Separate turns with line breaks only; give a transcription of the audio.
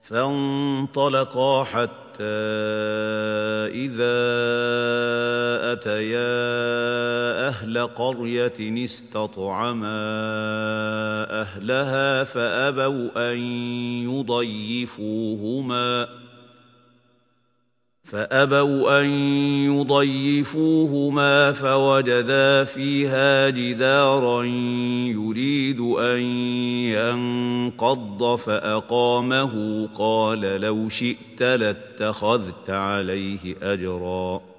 فانطلقا حتى إذا أتيا أهل قرية استطعما أهلها فأبوا أن يضيفوهما فوجدا فيها جدارا يريد أن ينقض فأقامه قال لو شئت لاتخذت عليه أجرا